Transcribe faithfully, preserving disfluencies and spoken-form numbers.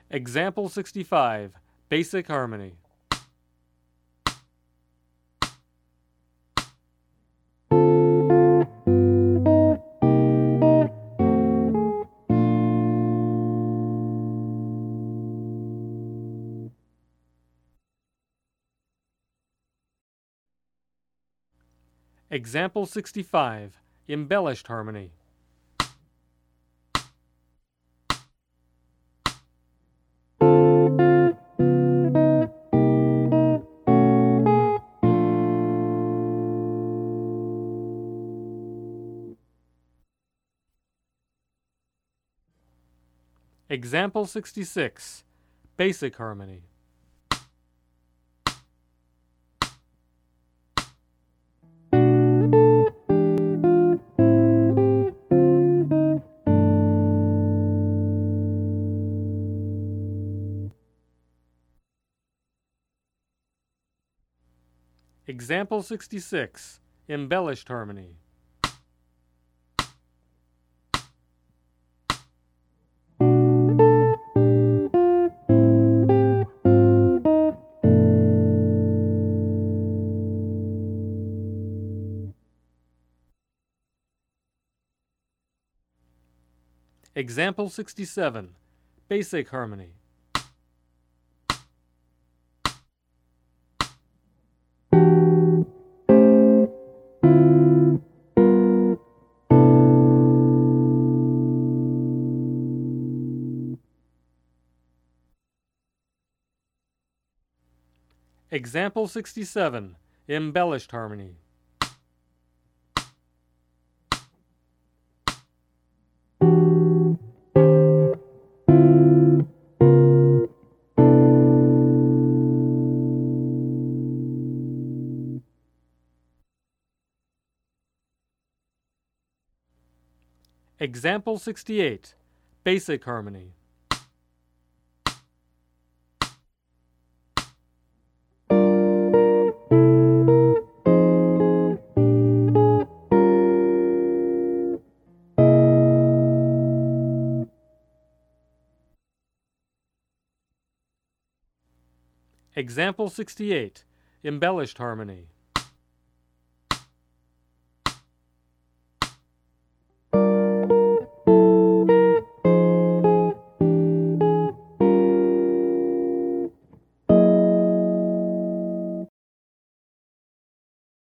Example sixty-five, Basic Harmony. Example sixty-five, Embellished Harmony. Example sixty-six, Basic Harmony. Example sixty-six, Embellished Harmony. Example sixty-seven, Basic Harmony. Example sixty-seven, Embellished Harmony. Example sixty-eight, Basic Harmony. Example sixty-eight, Embellished Harmony.